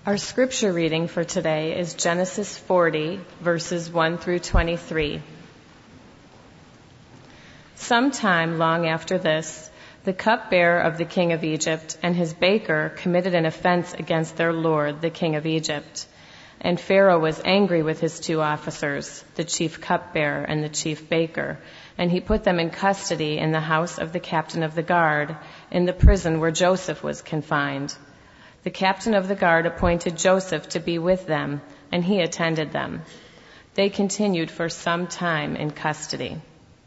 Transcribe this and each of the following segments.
Our scripture reading for today is Genesis 40, verses 1 through 23. Sometime long after this, the cupbearer of the king of Egypt and his baker committed an offense against their lord, the king of Egypt. And Pharaoh was angry with his two officers, the chief cupbearer and the chief baker, and he put them in custody in the house of the captain of the guard, in the prison where Joseph was confined. The captain of the guard appointed Joseph to be with them, and he attended them. They continued for some time in custody.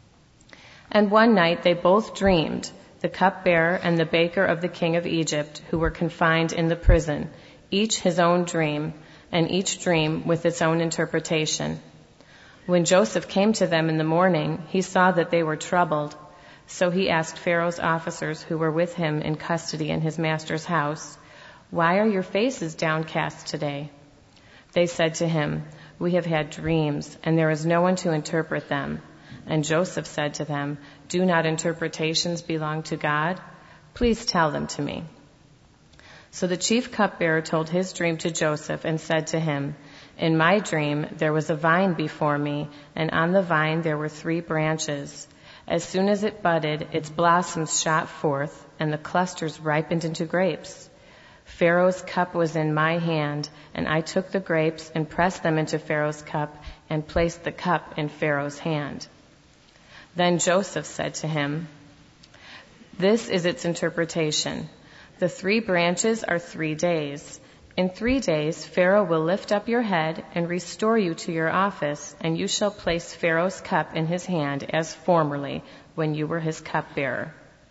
And one night they both dreamed, the cupbearer and the baker of the king of Egypt, who were confined in the prison, each his own dream, and each dream with its own interpretation. When Joseph came to them in the morning, he saw that they were troubled. So he asked Pharaoh's officers who were with him in custody in his master's house, "Why are your faces downcast today?" They said to him, "We have had dreams, and there is no one to interpret them." And Joseph said to them, "Do not interpretations belong to God? Please tell them to me." So the chief cupbearer told his dream to Joseph and said to him, "In my dream there was a vine before me, and on the vine there were 3 branches. As soon as it budded, its blossoms shot forth, and the clusters ripened into grapes. Pharaoh's cup was in my hand, and I took the grapes and pressed them into Pharaoh's cup and placed the cup in Pharaoh's hand." Then Joseph said to him, "This is its interpretation. The 3 branches are 3 days. In 3 days Pharaoh will lift up your head and restore you to your office, and you shall place Pharaoh's cup in his hand as formerly when you were his cupbearer.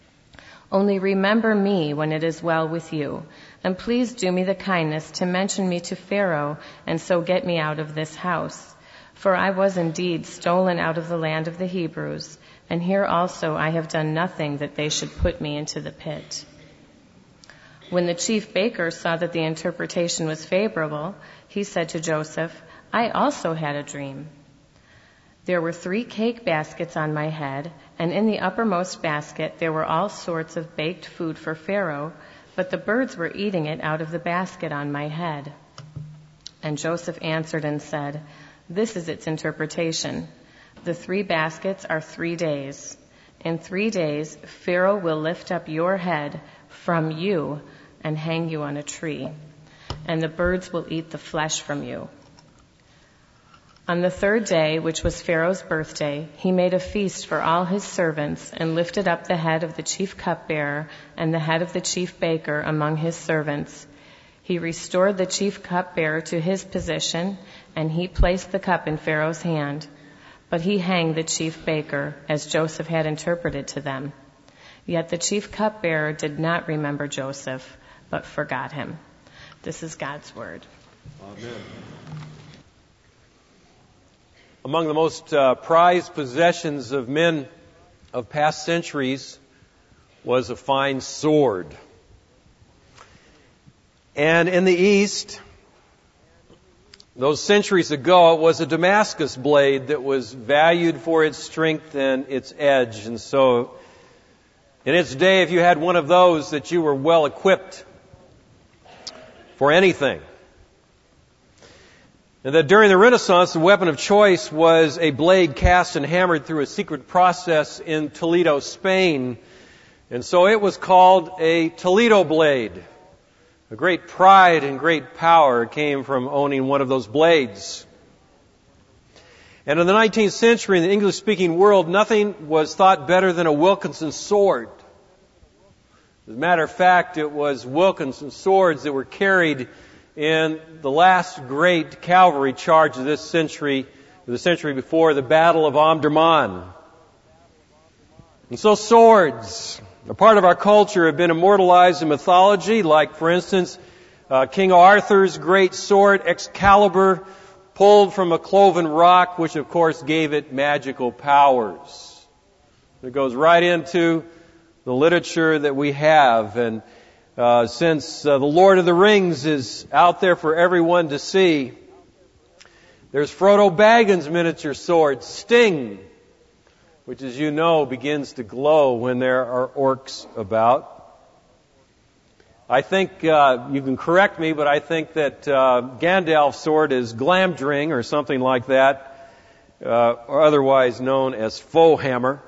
Only remember me when it is well with you, and please do me the kindness to mention me to Pharaoh, and so get me out of this house. For I was indeed stolen out of the land of the Hebrews, and here also I have done nothing that they should put me into the pit." When the chief baker saw that the interpretation was favorable, he said to Joseph, "I also had a dream. There were 3 cake baskets on my head, and in the uppermost basket there were all sorts of baked food for Pharaoh, but the birds were eating it out of the basket on my head." And Joseph answered and said, "This is its interpretation. The 3 baskets are 3 days. In 3 days Pharaoh will lift up your head from you and hang you on a tree, and the birds will eat the flesh from you." On the 3rd day, which was Pharaoh's birthday, he made a feast for all his servants and lifted up the head of the chief cupbearer and the head of the chief baker among his servants. He restored the chief cupbearer to his position, and he placed the cup in Pharaoh's hand. But he hanged the chief baker, as Joseph had interpreted to them. Yet the chief cupbearer did not remember Joseph, but forgot him. This is God's word. Amen. Among the most prized possessions of men of past centuries was a fine sword. And in the East, those centuries ago, it was a Damascus blade that was valued for its strength and its edge. And so, in its day, if you had one of those, that you were well equipped for anything. And that during the Renaissance, the weapon of choice was a blade cast and hammered through a secret process in Toledo, Spain. And so it was called a Toledo blade. A great pride and great power came from owning one of those blades. And in the 19th century, in the English-speaking world, nothing was thought better than a Wilkinson sword. As a matter of fact, it was Wilkinson swords that were carried in the last great cavalry charge of this century, the century before, the Battle of Omdurman. And so swords, a part of our culture, have been immortalized in mythology, like, for instance, King Arthur's great sword, Excalibur, pulled from a cloven rock, which of course gave it magical powers. It goes right into the literature that we have, and since the Lord of the Rings is out there for everyone to see, there's Frodo Baggins' miniature sword, Sting, which, as you know, begins to glow when there are orcs about. I think you can correct me, but I think that Gandalf's sword is Glamdring or something like that, or otherwise known as Foehammer.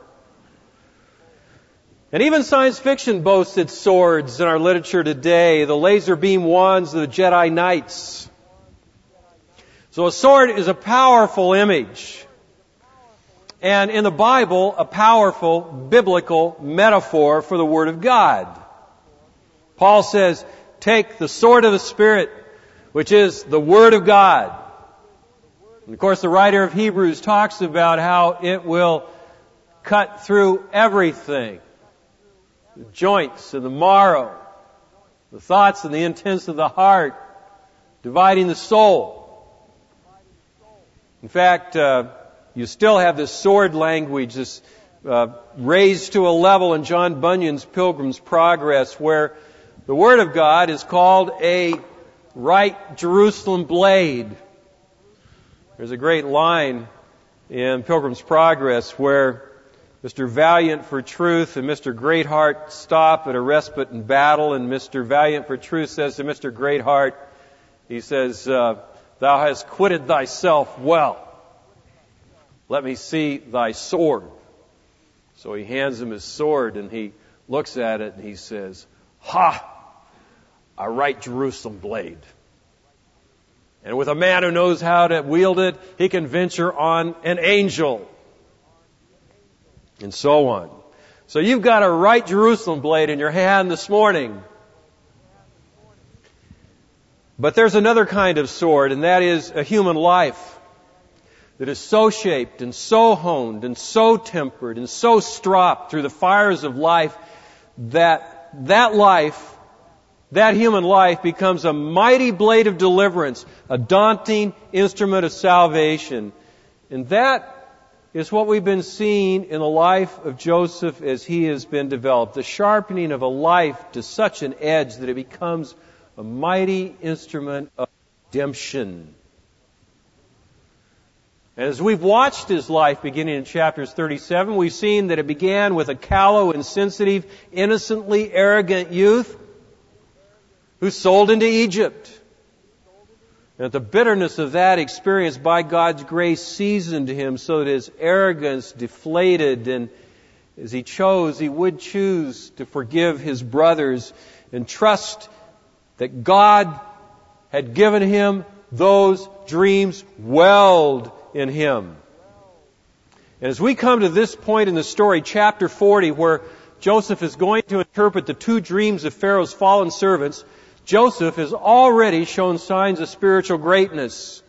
And even science fiction boasts its swords in our literature today, the laser beam wands of the Jedi Knights. So a sword is a powerful image. And in the Bible, a powerful biblical metaphor for the Word of God. Paul says, take the sword of the Spirit, which is the Word of God. And of course, the writer of Hebrews talks about how it will cut through everything. The joints and the marrow, the thoughts and the intents of the heart, dividing the soul. In fact, you still have this sword language, this raised to a level in John Bunyan's Pilgrim's Progress, where the Word of God is called a right Jerusalem blade. There's a great line in Pilgrim's Progress where Mr. Valiant for Truth and Mr. Greatheart stop at a respite in battle, and Mr. Valiant for Truth says to Mr. Greatheart, he says, thou hast quitted thyself well. Let me see thy sword. So he hands him his sword, and he looks at it, and he says, ha! A right Jerusalem blade. And with a man who knows how to wield it, he can venture on an angel. And so on. So you've got a right Jerusalem blade in your hand this morning. But there's another kind of sword, and that is a human life that is so shaped and so honed and so tempered and so stropped through the fires of life that human life becomes a mighty blade of deliverance, a daunting instrument of salvation. And that is what we've been seeing in the life of Joseph as he has been developed. The sharpening of a life to such an edge that it becomes a mighty instrument of redemption. And as we've watched his life beginning in chapters 37, we've seen that it began with a callow, insensitive, innocently arrogant youth who's sold into Egypt. And the bitterness of that experience by God's grace seasoned him so that his arrogance deflated, and as he would choose to forgive his brothers and trust that God had given him those dreams welled in him. And as we come to this point in the story, chapter 40, where Joseph is going to interpret the two dreams of Pharaoh's fallen servants, Joseph has already shown signs of spiritual greatness.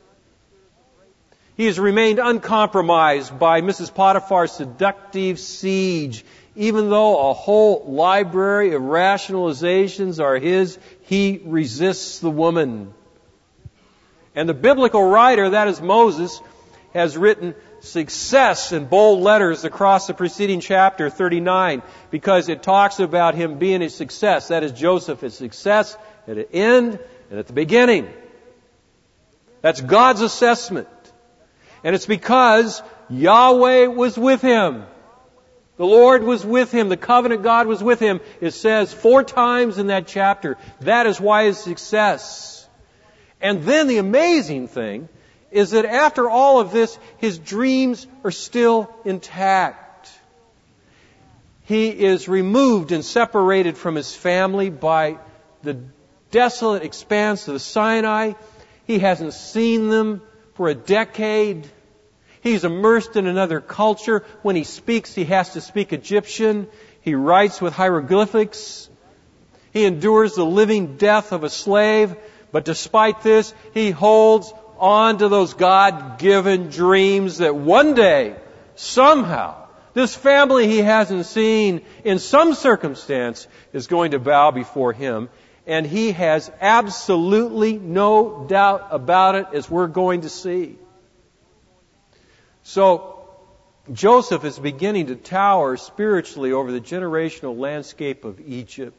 He has remained uncompromised by Mrs. Potiphar's seductive siege. Even though a whole library of rationalizations are his, he resists the woman. And the biblical writer, that is Moses, has written success in bold letters across the preceding chapter 39 because it talks about him being a success. That is Joseph, his success at the end and at the beginning. That's God's assessment. And it's because Yahweh was with him. The Lord was with him. The covenant God was with him. It says 4 times in that chapter. That is why his success. And then the amazing thing is that after all of this, his dreams are still intact. He is removed and separated from his family by the desolate expanse of the Sinai. He hasn't seen them for a decade. He's immersed in another culture. When he speaks, he has to speak Egyptian. He writes with hieroglyphics. He endures the living death of a slave. But despite this, he holds on to those God-given dreams that one day, somehow, this family he hasn't seen in some circumstance is going to bow before him. And he has absolutely no doubt about it, as we're going to see. So, Joseph is beginning to tower spiritually over the generational landscape of Egypt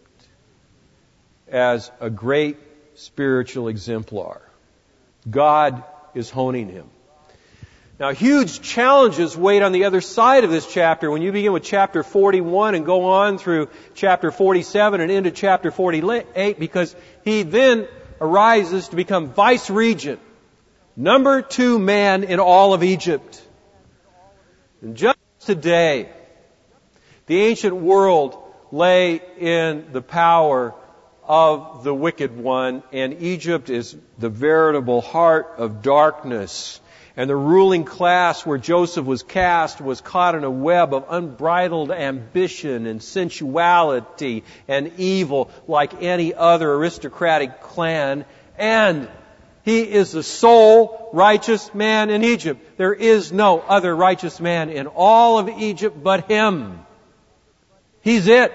as a great spiritual exemplar. God is honing him. Now, huge challenges wait on the other side of this chapter when you begin with chapter 41 and go on through chapter 47 and into chapter 48, because he then arises to become vice-regent, number 2 man in all of Egypt. And just today, the ancient world lay in the power of the wicked one, and Egypt is the veritable heart of darkness. And the ruling class where Joseph was cast was caught in a web of unbridled ambition and sensuality and evil like any other aristocratic clan. And he is the sole righteous man in Egypt. There is no other righteous man in all of Egypt but him. He's it.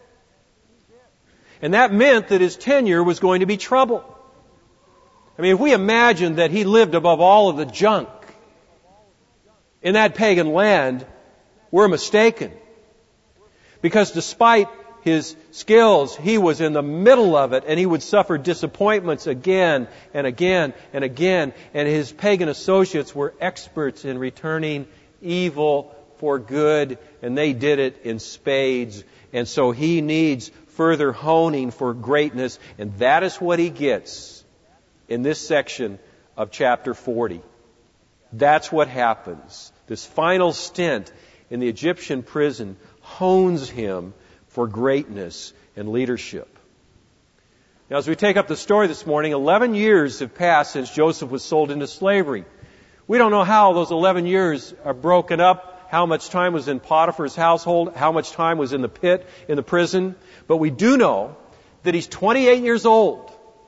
And that meant that his tenure was going to be trouble. I mean, if we imagine that he lived above all of the junk in that pagan land, we're mistaken. Because despite his skills, he was in the middle of it, and he would suffer disappointments again and again and again. And his pagan associates were experts in returning evil for good, and they did it in spades. And so he needs further honing for greatness, and that is what he gets in this section of chapter 40. That's what happens. This final stint in the Egyptian prison hones him for greatness and leadership. Now, as we take up the story this morning, 11 years have passed since Joseph was sold into slavery. We don't know how those 11 years are broken up, how much time was in Potiphar's household, how much time was in the pit, in the prison, but we do know that he's 28 years old.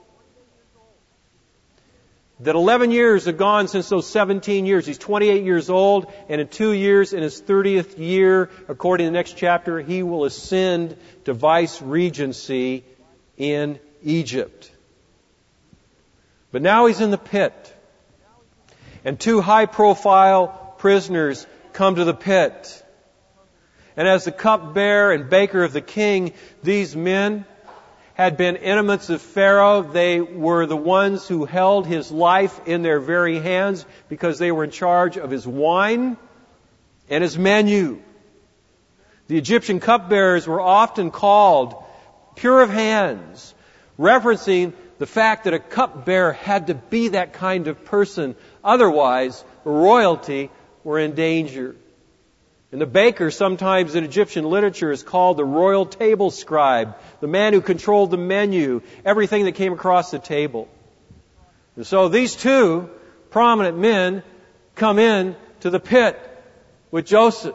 That 11 years have gone since those 17 years. He's 28 years old, and in 2 years, in his 30th year, according to the next chapter, he will ascend to vice-regency in Egypt. But now he's in the pit. And 2 high-profile prisoners come to the pit. And as the cupbearer and baker of the king, these men had been intimates of Pharaoh. They were the ones who held his life in their very hands because they were in charge of his wine and his menu. The Egyptian cupbearers were often called pure of hands, referencing the fact that a cupbearer had to be that kind of person. Otherwise, royalty were in danger. And the baker, sometimes in Egyptian literature, is called the royal table scribe, the man who controlled the menu, everything that came across the table. And so these 2 prominent men come in to the pit with Joseph.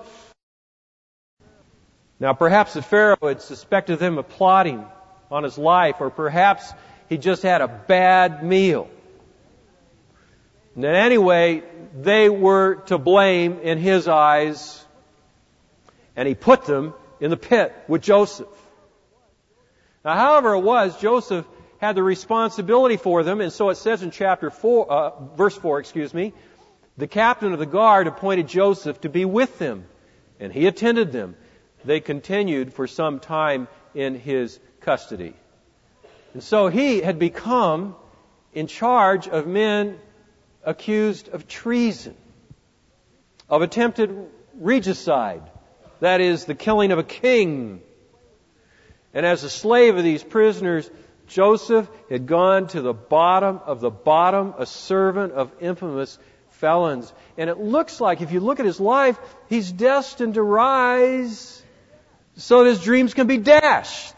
Now, perhaps the Pharaoh had suspected them of plotting on his life, or perhaps he just had a bad meal. And anyway, they were to blame in his eyes, and he put them in the pit with Joseph. Now, however it was, Joseph had the responsibility for them, and so it says in verse 4, the captain of the guard appointed Joseph to be with them, and he attended them. They continued for some time in his custody. And so he had become in charge of men accused of treason, of attempted regicide, that is, the killing of a king. And as a slave of these prisoners, Joseph had gone to the bottom of the bottom, a servant of infamous felons. And it looks like, if you look at his life, he's destined to rise so that his dreams can be dashed.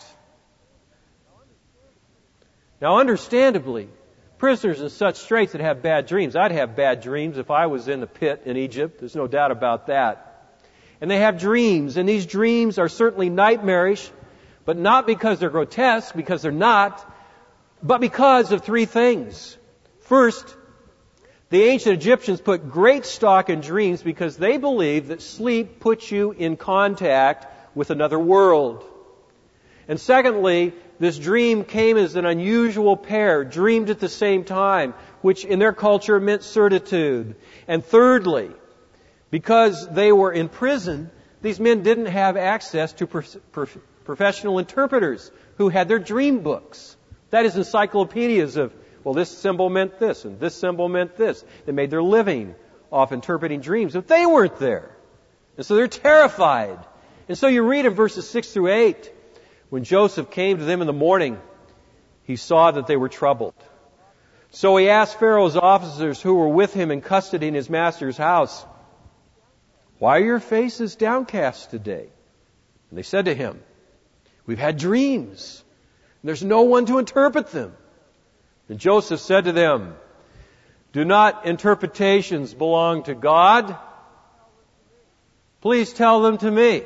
Now, understandably, prisoners in such straits that have bad dreams. I'd have bad dreams if I was in the pit in Egypt. There's no doubt about that. And they have dreams, and these dreams are certainly nightmarish, but not because they're grotesque, because they're not, but because of 3 things. First, the ancient Egyptians put great stock in dreams because they believed that sleep puts you in contact with another world. And secondly, this dream came as an unusual pair, dreamed at the same time, which in their culture meant certitude. And thirdly, because they were in prison, these men didn't have access to professional interpreters who had their dream books. That is, encyclopedias of, well, this symbol meant this, and this symbol meant this. They made their living off interpreting dreams, but they weren't there. And so they're terrified. And so you read in verses 6 through 8, when Joseph came to them in the morning, he saw that they were troubled. So he asked Pharaoh's officers who were with him in custody in his master's house, "Why are your faces downcast today?" And they said to him, "We've had dreams, and there's no one to interpret them." And Joseph said to them, "Do not interpretations belong to God? Please tell them to me."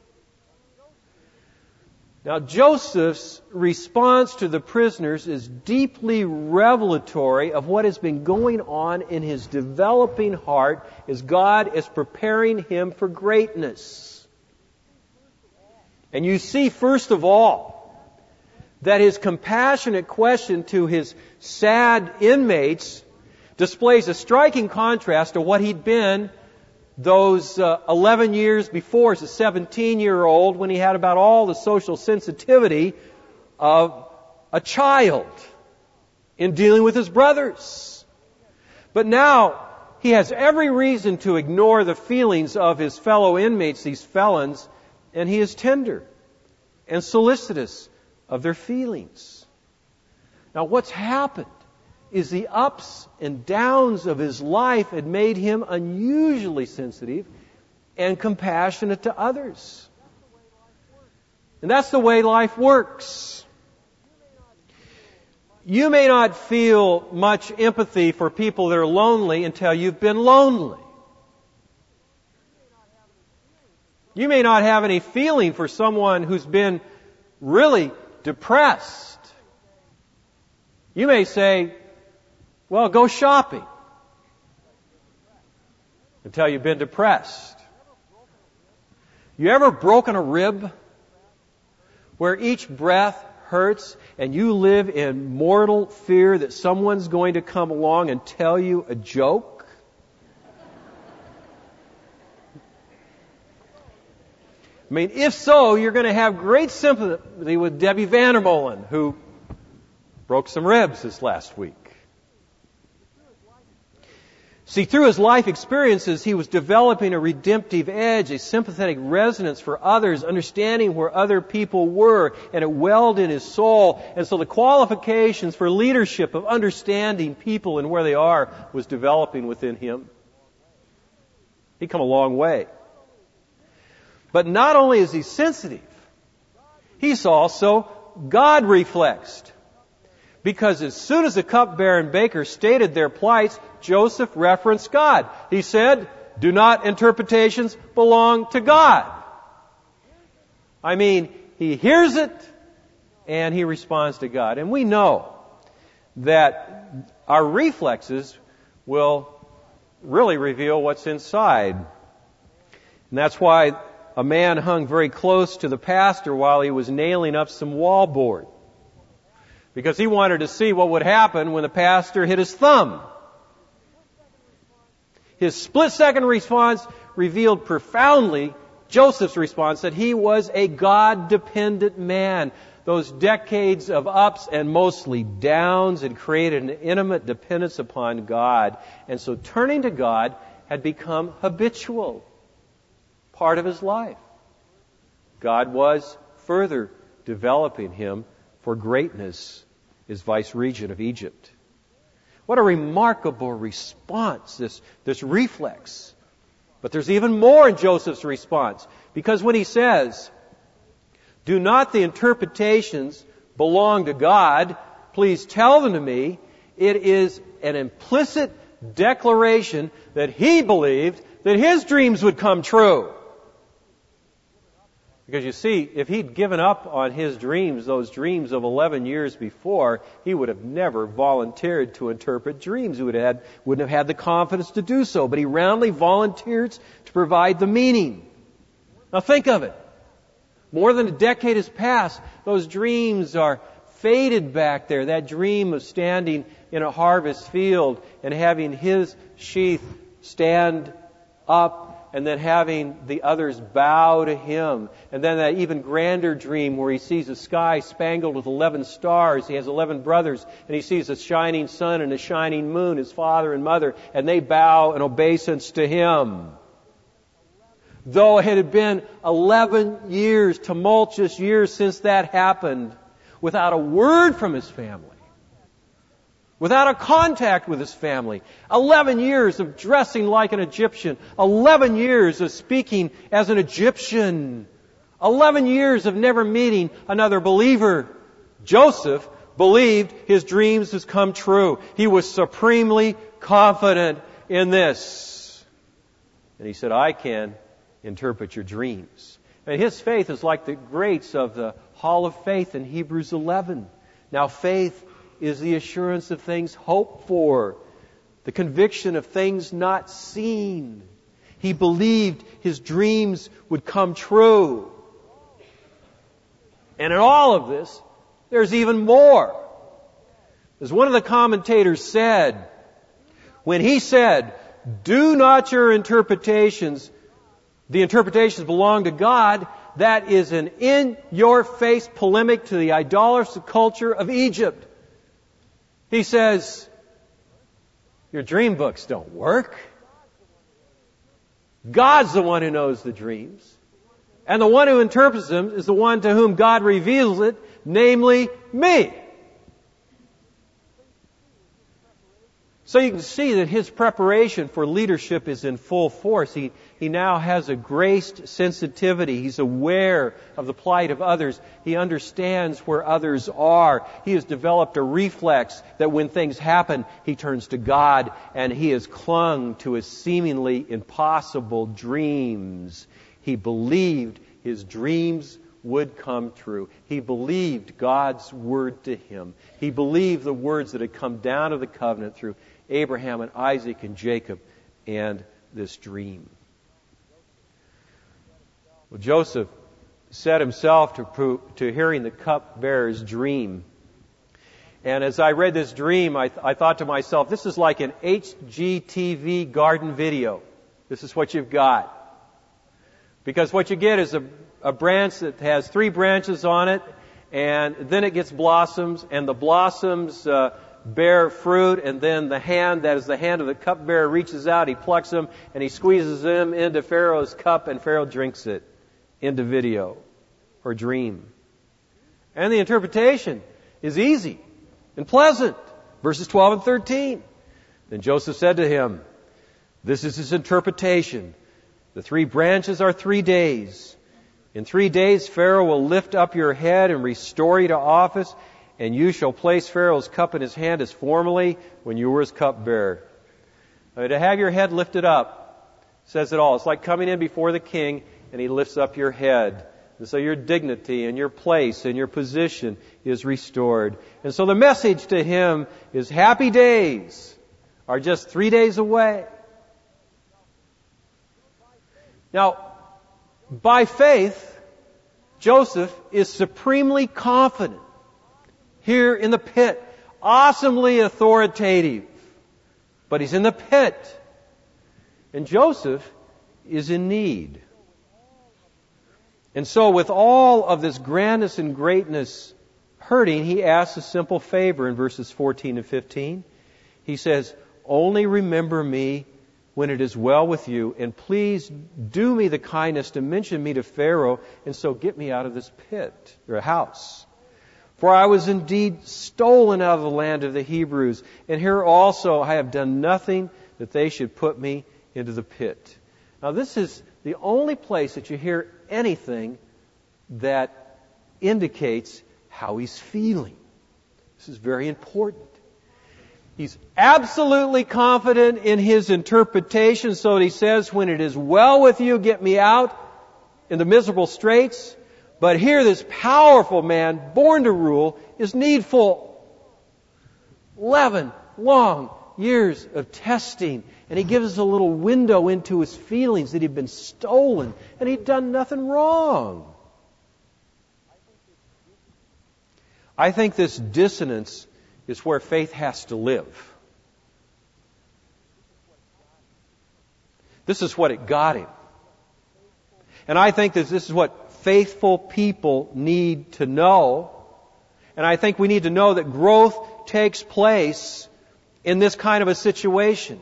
Now, Joseph's response to the prisoners is deeply revelatory of what has been going on in his developing heart as God is preparing him for greatness. And you see, first of all, that his compassionate question to his sad inmates displays a striking contrast to what he'd been those 11 years before as a 17-year-old, when he had about all the social sensitivity of a child in dealing with his brothers. But now he has every reason to ignore the feelings of his fellow inmates, these felons, and he is tender and solicitous of their feelings. Now, what's happened is the ups and downs of his life had made him unusually sensitive and compassionate to others. And that's the way life works. You may not feel much empathy for people that are lonely until you've been lonely. You may not have any feeling for someone who's been really depressed. You may say, "Well, go shopping," until you've been depressed. You ever broken a rib where each breath hurts and you live in mortal fear that someone's going to come along and tell you a joke? I mean, if so, you're going to have great sympathy with Debbie Vandermolen, who broke some ribs this last week. See, through his life experiences, he was developing a redemptive edge, a sympathetic resonance for others, understanding where other people were, and it welled in his soul. And so the qualifications for leadership of understanding people and where they are was developing within him. He'd come a long way. But not only is he sensitive, he's also God-reflexed. Because as soon as the cupbearer and baker stated their plights, Joseph referenced God. He said, "Do not interpretations belong to God?" I mean, he hears it and he responds to God. And we know that our reflexes will really reveal what's inside. And that's why a man hung very close to the pastor while he was nailing up some wallboard, because he wanted to see what would happen when the pastor hit his thumb. His split-second response revealed profoundly Joseph's response, that he was a God-dependent man. Those decades of ups and mostly downs had created an intimate dependence upon God. And so turning to God had become habitual, part of his life. God was further developing him for greatness as vice-regent of Egypt. What a remarkable response, this reflex. But there's even more in Joseph's response. Because when he says, "Do not the interpretations belong to God? Please tell them to me," it is an implicit declaration that he believed that his dreams would come true. Because you see, if he'd given up on his dreams, those dreams of 11 years before, he would have never volunteered to interpret dreams. He wouldn't have had the confidence to do so. But he roundly volunteers to provide the meaning. Now think of it. More than a decade has passed. Those dreams are faded back there. That dream of standing in a harvest field and having his sheaf stand up and then having the others bow to him. And then that even grander dream where he sees the sky spangled with 11 stars. He has 11 brothers, and he sees a shining sun and a shining moon, his father and mother, and they bow in obeisance to him. Though it had been 11 years, tumultuous years since that happened, without a word from his family, without a contact with his family, 11 years of dressing like an Egyptian, 11 years of speaking as an Egyptian, 11 years of never meeting another believer, Joseph believed his dreams has come true. He was supremely confident in this. And he said, I can interpret your dreams. And his faith is like the greats of the Hall of Faith in Hebrews 11. Now faith is the assurance of things hoped for, the conviction of things not seen. He believed his dreams would come true. And in all of this, there's even more. As one of the commentators said, when he said, do not your interpretations, the interpretations belong to God, that is an in-your-face polemic to the idolatrous culture of Egypt. He says, your dream books don't work. God's the one who knows the dreams. And the one who interprets them is the one to whom God reveals it, namely me. So you can see that his preparation for leadership is in full force. He now has a graced sensitivity. He's aware of the plight of others. He understands where others are. He has developed a reflex that when things happen, he turns to God, and he has clung to his seemingly impossible dreams. He believed his dreams would come true. He believed God's word to him. He believed the words that had come down of the covenant through Abraham and Isaac and Jacob and this dream. Well, Joseph set himself to hearing the cupbearer's dream. And as I read this dream, I thought to myself, this is like an HGTV garden video. This is what you've got. Because what you get is a branch that has 3 branches on it, and then it gets blossoms, and the blossoms bear fruit, and then the hand, that is the hand of the cupbearer, reaches out, he plucks them, and he squeezes them into Pharaoh's cup, and Pharaoh drinks it. Into video or dream. And the interpretation is easy and pleasant. Verses 12 and 13. Then Joseph said to him, this is his interpretation. The 3 branches are 3 days. In 3 days Pharaoh will lift up your head and restore you to office, and you shall place Pharaoh's cup in his hand as formerly when you were his cupbearer. To have your head lifted up says it all. It's like coming in before the king, and he lifts up your head. And so your dignity and your place and your position is restored. And so the message to him is happy days are just 3 days away. Now, by faith, Joseph is supremely confident here in the pit, awesomely authoritative. But he's in the pit. And Joseph is in need. And so with all of this grandness and greatness hurting, he asks a simple favor in verses 14 and 15. He says, only remember me when it is well with you, and please do me the kindness to mention me to Pharaoh, and so get me out of this pit, or house. For I was indeed stolen out of the land of the Hebrews, and here also I have done nothing that they should put me into the pit. Now this is the only place that you hear anything that indicates how he's feeling. This is very important. He's absolutely confident in his interpretation, so that he says, when it is well with you, get me out in the miserable straits. But here this powerful man, born to rule, is needful. 11 long years of testing. And he gives us a little window into his feelings that he'd been stolen and he'd done nothing wrong. I think this dissonance is where faith has to live. This is what it got him. And I think that this is what faithful people need to know. And I think we need to know that growth takes place in this kind of a situation.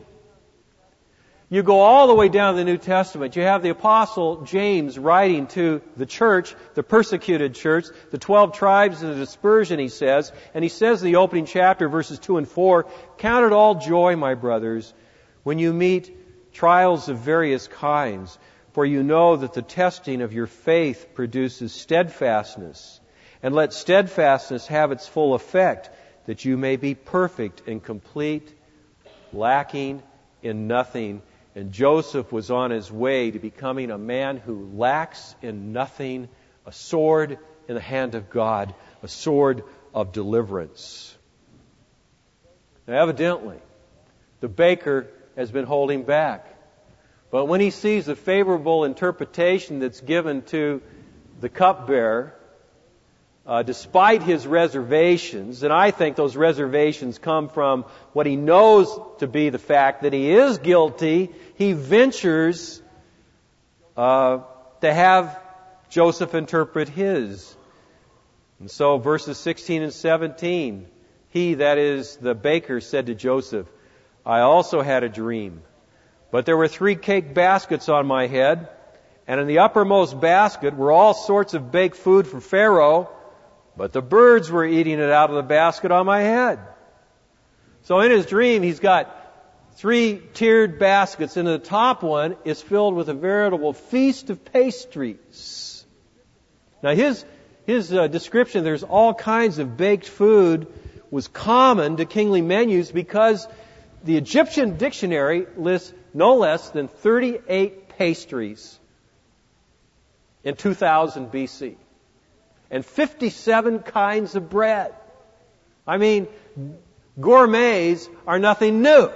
You go all the way down to the New Testament. You have the Apostle James writing to the church, the persecuted church, the 12 tribes and the dispersion, he says. And he says in the opening chapter, verses 2 and 4, "Count it all joy, my brothers, when you meet trials of various kinds, for you know that the testing of your faith produces steadfastness. And let steadfastness have its full effect, that you may be perfect and complete, lacking in nothing." And Joseph was on his way to becoming a man who lacks in nothing, a sword in the hand of God, a sword of deliverance. Now, evidently, the baker has been holding back. But when he sees the favorable interpretation that's given to the cupbearer, despite his reservations, and I think those reservations come from what he knows to be the fact that he is guilty, he ventures to have Joseph interpret his. And so verses 16 and 17, he, that is the baker, said to Joseph, "I also had a dream, but there were 3 cake baskets on my head, and in the uppermost basket were all sorts of baked food for Pharaoh, but the birds were eating it out of the basket on my head." So in his dream, he's got 3 tiered baskets, and the top one is filled with a veritable feast of pastries. Now his description, there's all kinds of baked food, was common to kingly menus because the Egyptian dictionary lists no less than 38 pastries in 2000 BC. And 57 kinds of bread. I mean, gourmets are nothing new.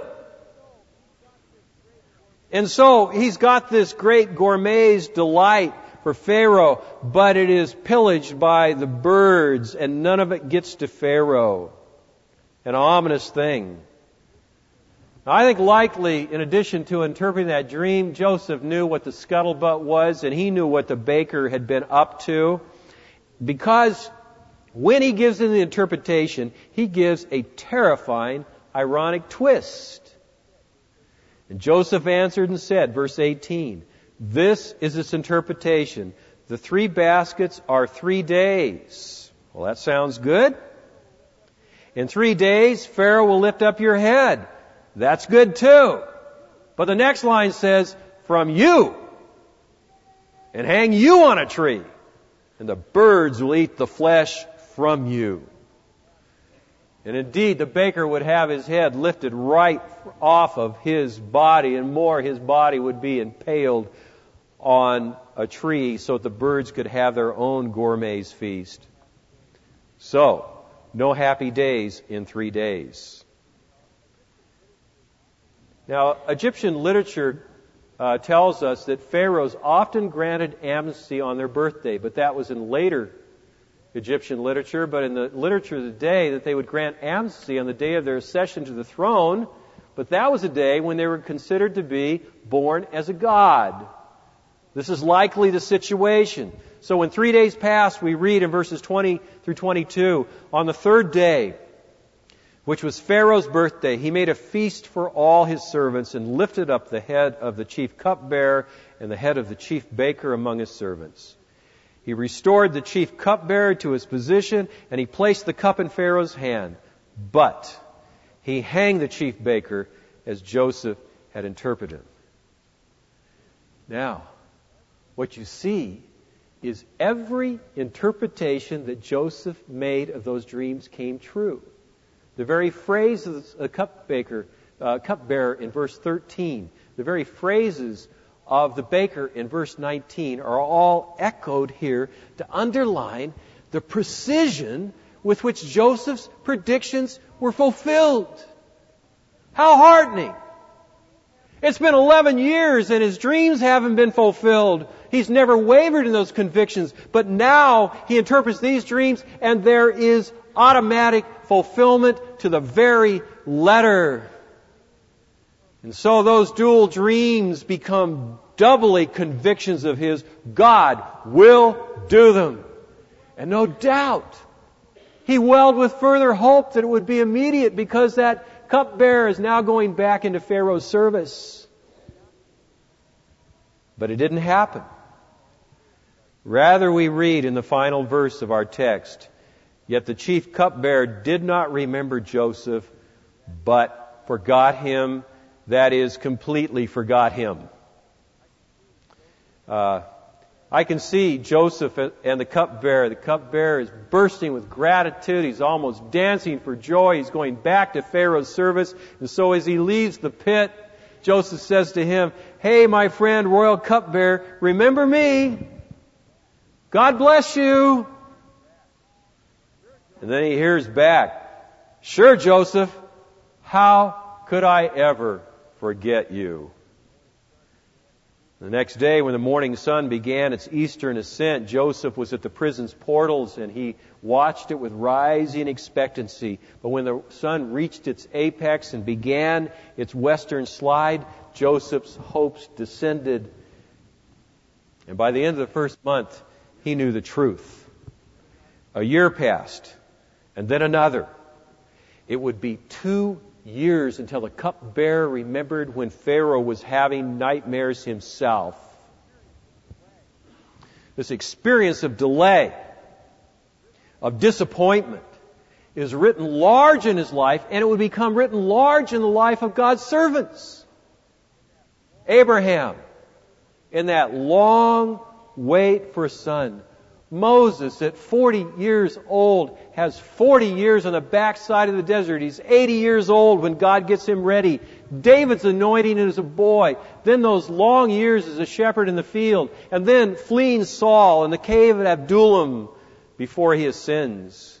And so he's got this great gourmet's delight for Pharaoh, but it is pillaged by the birds, and none of it gets to Pharaoh. An ominous thing. Now, I think likely, in addition to interpreting that dream, Joseph knew what the scuttlebutt was, and he knew what the baker had been up to. Because when he gives in the interpretation, he gives a terrifying, ironic twist. And Joseph answered and said, verse 18, "This is its interpretation. The 3 baskets are 3 days. Well, that sounds good. In 3 days, Pharaoh will lift up your head. That's good too. But the next line says, from you, and hang you on a tree. And the birds will eat the flesh from you." And indeed, the baker would have his head lifted right off of his body, and more, his body would be impaled on a tree so that the birds could have their own gourmet's feast. So, no happy days in 3 days. Now, Egyptian literature tells us that pharaohs often granted amnesty on their birthday, but that was in later Egyptian literature. But in the literature of the day, that they would grant amnesty on the day of their accession to the throne, but that was a day when they were considered to be born as a god. This is likely the situation. So when 3 days passed, we read in verses 20 through 22, "On the 3rd day, which was Pharaoh's birthday, he made a feast for all his servants and lifted up the head of the chief cupbearer and the head of the chief baker among his servants. He restored the chief cupbearer to his position, and he placed the cup in Pharaoh's hand. But he hanged the chief baker as Joseph had interpreted." Now, what you see is every interpretation that Joseph made of those dreams came true. The very phrase of the cupbearer in verse 13, the very phrases of the baker in verse 19 are all echoed here to underline the precision with which Joseph's predictions were fulfilled. How heartening! It's been 11 years and his dreams haven't been fulfilled. He's never wavered in those convictions, but now he interprets these dreams and there is automatic fulfillment to the very letter. And so those dual dreams become doubly convictions of his, God will do them. And no doubt, he welled with further hope that it would be immediate, because that cupbearer is now going back into Pharaoh's service. But it didn't happen. Rather, we read in the final verse of our text, yet the chief cupbearer did not remember Joseph, but forgot him, that is, completely forgot him. I can see Joseph and the cupbearer. The cupbearer is bursting with gratitude. He's almost dancing for joy. He's going back to Pharaoh's service. And so as he leaves the pit, Joseph says to him, "Hey, my friend, royal cupbearer, remember me. God bless you." And then he hears back, "Sure, Joseph, how could I ever forget you?" The next day, when the morning sun began its eastern ascent, Joseph was at the prison's portals, and he watched it with rising expectancy. But when the sun reached its apex and began its western slide, Joseph's hopes descended. And by the end of the first month, he knew the truth. A year passed, and then another. It would be 2 years until the cupbearer remembered when Pharaoh was having nightmares himself. This experience of delay, of disappointment, is written large in his life, and it would become written large in the life of God's servants. Abraham, in that long wait for a son. Moses, at 40 years old, has 40 years on the backside of the desert. He's 80 years old when God gets him ready. David's anointing as a boy. Then those long years as a shepherd in the field. And then fleeing Saul in the cave at Adullam before he ascends.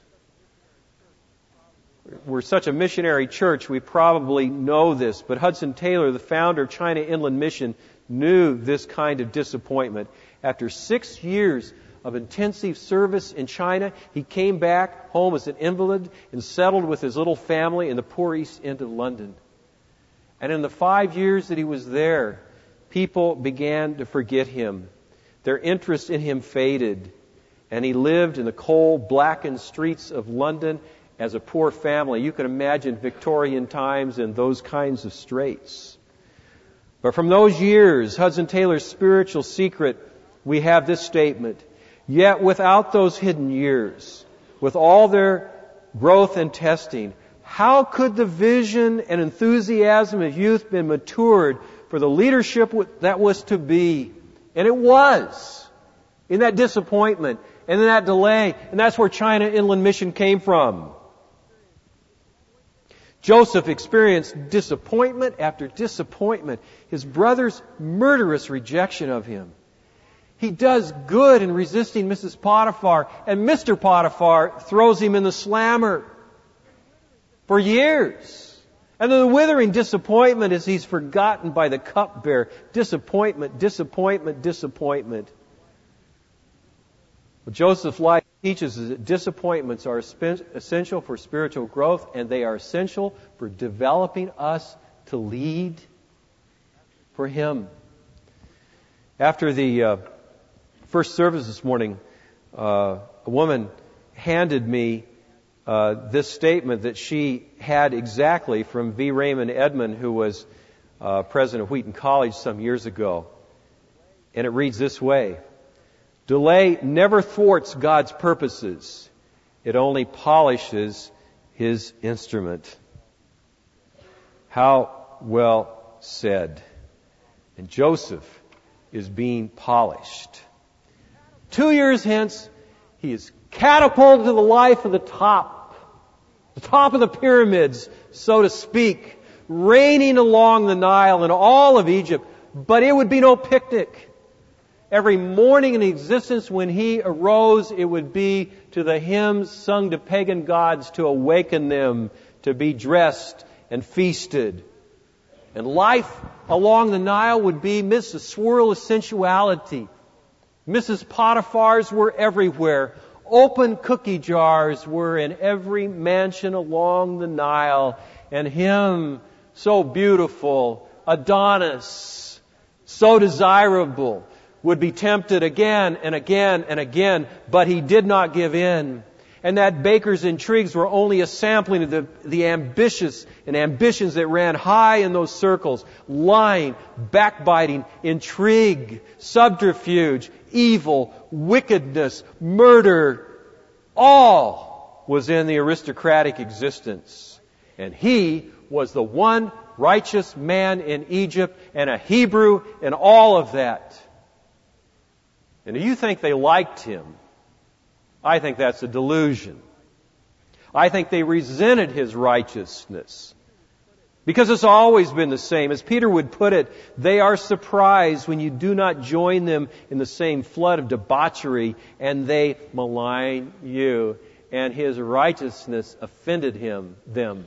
We're such a missionary church, we probably know this. But Hudson Taylor, the founder of China Inland Mission, knew this kind of disappointment. After 6 years of intensive service in China, he came back home as an invalid and settled with his little family in the poor East End of London. And in the 5 years that he was there, people began to forget him. Their interest in him faded, and he lived in the cold, blackened streets of London as a poor family. You can imagine Victorian times and those kinds of straits. But from those years, Hudson Taylor's spiritual secret, we have this statement: yet without those hidden years, with all their growth and testing, how could the vision and enthusiasm of youth been matured for the leadership that was to be? And it was, in that disappointment and in that delay. And that's where China Inland Mission came from. Joseph experienced disappointment after disappointment. His brother's murderous rejection of him. He does good in resisting Mrs. Potiphar, and Mr. Potiphar throws him in the slammer for years. And then the withering disappointment as he's forgotten by the cupbearer. Disappointment, disappointment, disappointment. What Joseph's life teaches is that disappointments are essential for spiritual growth, and they are essential for developing us to lead for Him. After the first service this morning, a woman handed me this statement that she had exactly from V. Raymond Edmond, who was president of Wheaton College some years ago. And it reads this way: delay never thwarts God's purposes. It only polishes His instrument. How well said. And Joseph is being polished. 2 years hence, he is catapulted to the life of the top of the pyramids, so to speak, reigning along the Nile and all of Egypt. But it would be no picnic. Every morning in existence when he arose, it would be to the hymns sung to pagan gods to awaken them, to be dressed and feasted. And life along the Nile would be midst a swirl of sensuality. Mrs. Potiphar's were everywhere. Open cookie jars were in every mansion along the Nile. And him, so beautiful, Adonis, so desirable, would be tempted again and again and again, but he did not give in. And that baker's intrigues were only a sampling of the ambitions that ran high in those circles. Lying, backbiting, intrigue, subterfuge, evil, wickedness, murder, all was in the aristocratic existence. And he was the one righteous man in Egypt and a Hebrew and all of that. And do you think they liked him? I think that's a delusion. I think they resented his righteousness. Because it's always been the same. As Peter would put it, they are surprised when you do not join them in the same flood of debauchery, and they malign you. And his righteousness offended them.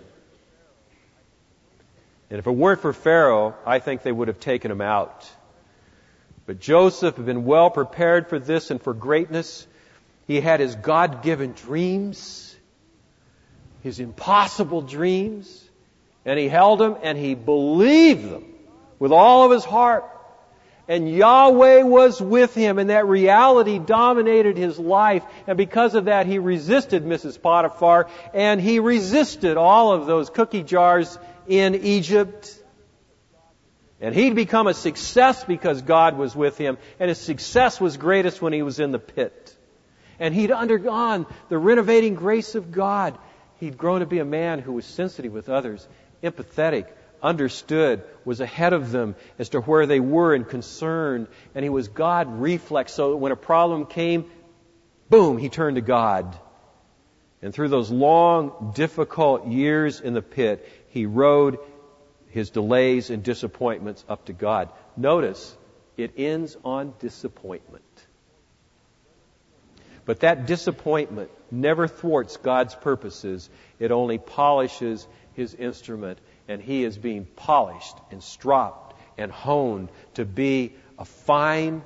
And if it weren't for Pharaoh, I think they would have taken him out. But Joseph had been well prepared for this and for greatness. He had his God-given dreams, his impossible dreams, and he held them and he believed them with all of his heart. And Yahweh was with him, and that reality dominated his life. And because of that, he resisted Mrs. Potiphar, and he resisted all of those cookie jars in Egypt. And he'd become a success because God was with him, and his success was greatest when he was in the pit. And he'd undergone the renovating grace of God. He'd grown to be a man who was sensitive with others, empathetic, understood, was ahead of them as to where they were and concerned. And he was God reflex, so that when a problem came, boom, he turned to God. And through those long, difficult years in the pit, he rode his delays and disappointments up to God. Notice, it ends on disappointment. But that disappointment never thwarts God's purposes. It only polishes his instrument. And he is being polished and stropped and honed to be a fine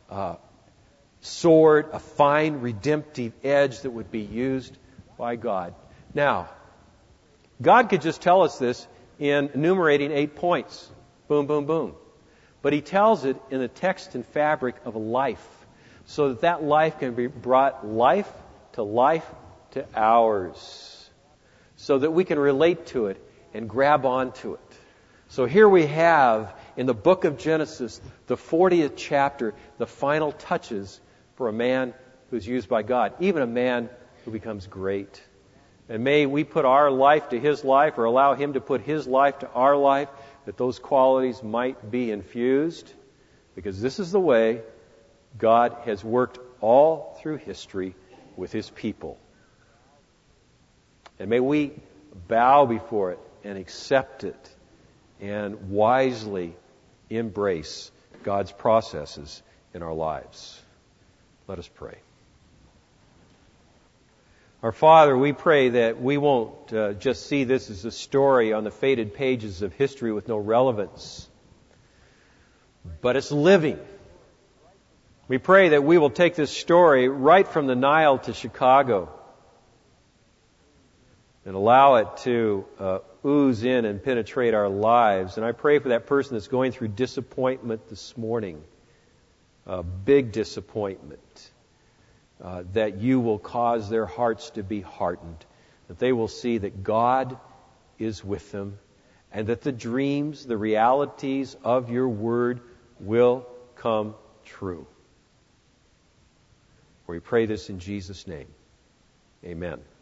sword, a fine redemptive edge that would be used by God. Now, God could just tell us this in enumerating 8 points. Boom, boom, boom. But he tells it in the text and fabric of a life, so that that life can be brought life to ours, so that we can relate to it and grab onto it. So here we have in the book of Genesis, the 40th chapter, the final touches for a man who's used by God, even a man who becomes great. And may we put our life to his life, or allow him to put his life to our life, that those qualities might be infused, because this is the way God has worked all through history with his people. And may we bow before it and accept it and wisely embrace God's processes in our lives. Let us pray. Our Father, we pray that we won't just see this as a story on the faded pages of history with no relevance, but it's living. We pray that we will take this story right from the Nile to Chicago and allow it to ooze in and penetrate our lives. And I pray for that person that's going through disappointment this morning, big disappointment, that you will cause their hearts to be hardened, that they will see that God is with them, and that the dreams, the realities of your word will come true. We pray this in Jesus' name. Amen.